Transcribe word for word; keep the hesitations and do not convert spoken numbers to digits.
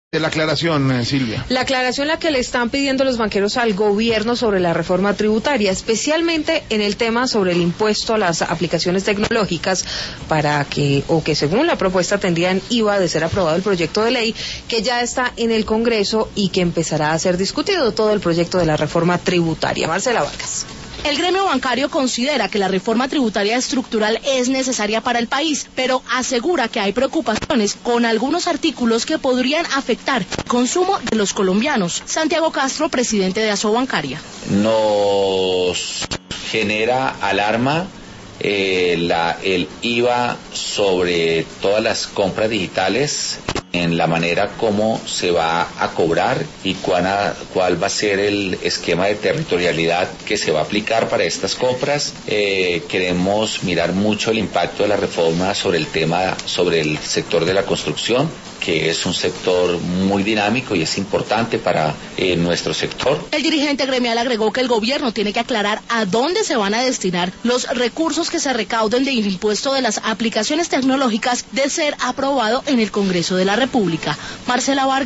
De la aclaración, eh, Silvia. La aclaración la que le están pidiendo los banqueros al gobierno sobre la reforma tributaria, especialmente en el tema sobre el impuesto a las aplicaciones tecnológicas, para que, o que según la propuesta tendrían I V A de ser aprobado el proyecto de ley que ya está en el Congreso y que empezará a ser discutido todo el proyecto de la reforma tributaria. Marcela Vargas. El gremio bancario considera que la reforma tributaria estructural es necesaria para el país, pero asegura que hay preocupaciones con algunos artículos que podrían afectar el consumo de los colombianos. Santiago Castro, presidente de Asobancaria. Nos genera alarma eh, la, el I V A sobre todas las compras digitales, en la manera como se va a cobrar y cuál, a, cuál va a ser el esquema de territorialidad que se va a aplicar para estas compras. Eh, queremos mirar mucho el impacto de la reforma sobre el tema, sobre el sector de la construcción, que es un sector muy dinámico y es importante para eh, nuestro sector. El dirigente gremial agregó que el gobierno tiene que aclarar a dónde se van a destinar los recursos que se recauden del impuesto de las aplicaciones tecnológicas de ser aprobado en el Congreso de la República. Marcela Vargas.